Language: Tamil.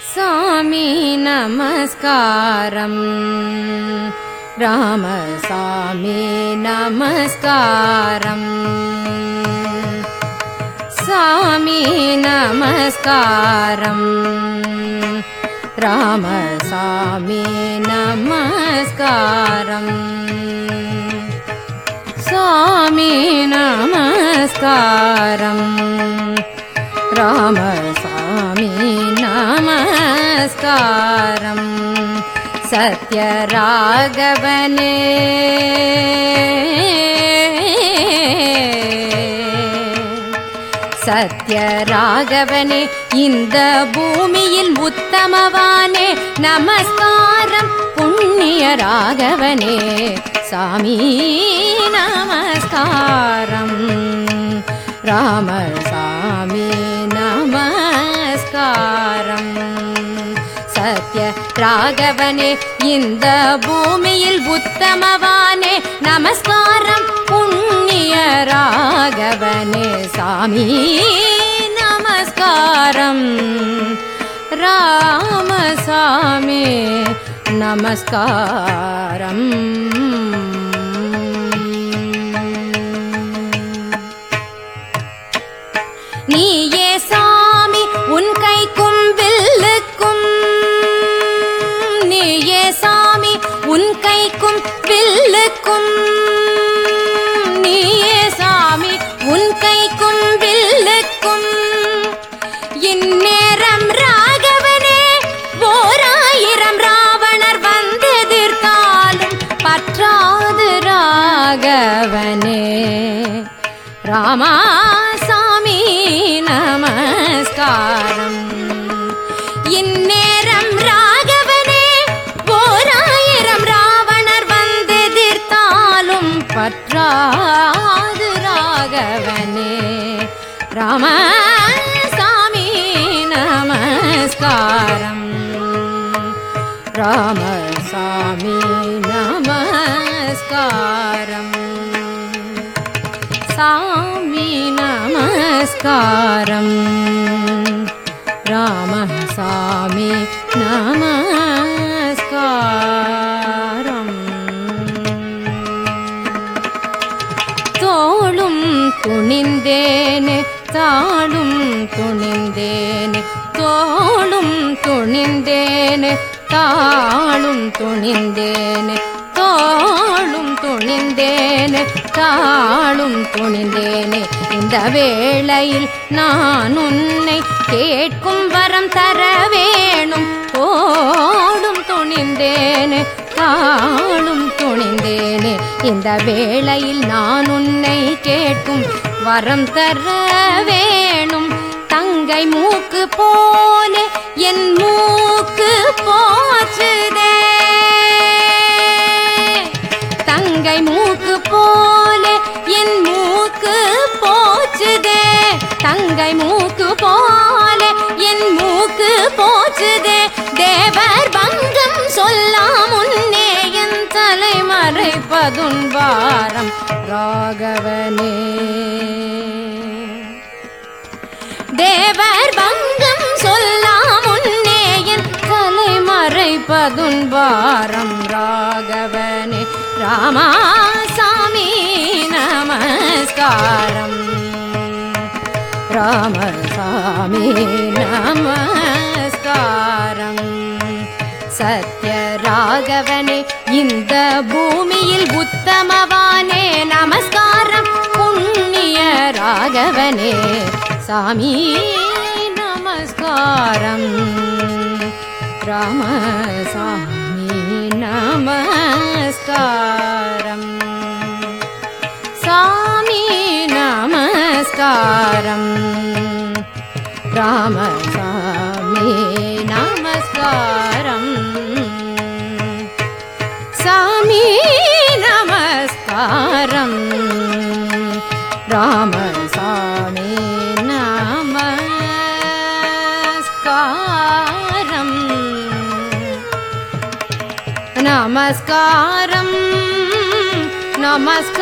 சாமி நமஸ்காரம் ராமசாமி நமஸ்காரம் சாமி நமஸ்காரம் ராமசாமி நமஸ்காரம் சாமி நமஸ்காரம் ராமசாமி நமஸ்காரம் சத்யராகவனே சத்யராகவனே இந்த பூமியில் உத்தமவானே நமஸ்காரம் புண்ணிய ராகவனே சாமி நமஸ்காரம் ராமசாமி நமஸ்காரம் சத்ய ராகவனே இந்த பூமியில் உத்தமவானே நமஸ்காரம் புண்ணிய ராகவனே சாமி நமஸ்காரம் ராமசாமி நமஸ்காரம் நீயே சாமி உன் கைக்கும் வில்லுக்கும் நீயே சாமி உன் கைக்கும் வில்லுக்கும் நீயே சாமி உன் கைக்கும் வில்லுக்கும் இந்நேரம் ராகவனே ஓராயிரம் ராவணர் வந்தெதிர்த்தாலும் பற்றாது ராகவனே ராமசாமி நமஸ்காரம் இந்நேரம் ராகவனே ஓராயிரம் ராவணர் வந்தெதிர்த்தாலும் பற்றாது ராகவனே ராமசாமி நமஸ்காரம் ராமசாமி நமஸ்காரம் சாமி நமஸ்காரம் ராமசாமி நமஸ்காரம் தோளும் துணிந்தேனே தாளும் துணிந்தேனே தோளும் துணிந்தேனே தாளும் துணிந்தேனே தோளும் துணிந்தேனே தாளும் துணிந்தேனே இந்த வேளையில் நான் உன்னை கேட்கும் வரம் தர வேணும் தோளும் துணிந்தேனே தாளும் துணிந்தேனே இந்த வேளையில் நான் உன்னை கேட்கும் வரம் தர வேணும் தங்கை மூக்கு போல என் மூக்கு போச்சுதே தங்கை மூக்கு போல என் மூக்கு போச்சுதே தங்கை மூக்கு போல என் மூக்கு போச்சுதே தேவர் பங்கம் சொல்லாம் முன்னே என் தலை மறைப்பதுன் வாரம் ராகவனே தேவர் பங்கம் சொல்லாம் முன்னே என் தலை மறைப்பதுன் வாரம் ராகவனே ராமசாமி நமஸ்காரம் ராமசாமி நமஸ்காரம் சத்யராகவனே இந்த பூமியில் உத்தமவானே நமஸ்காரம் புண்ணிய ராகவனே சாமி நமஸ்காரம் ராமசாமி நமஸ்காரம் சாமி நமஸ்காரம் ராமசாமி நமஸ்காரம் சாமி நமஸ்காரம் ராமசாமி நமஸ்காரம் நமஸ்காரம் நமஸ்காரம்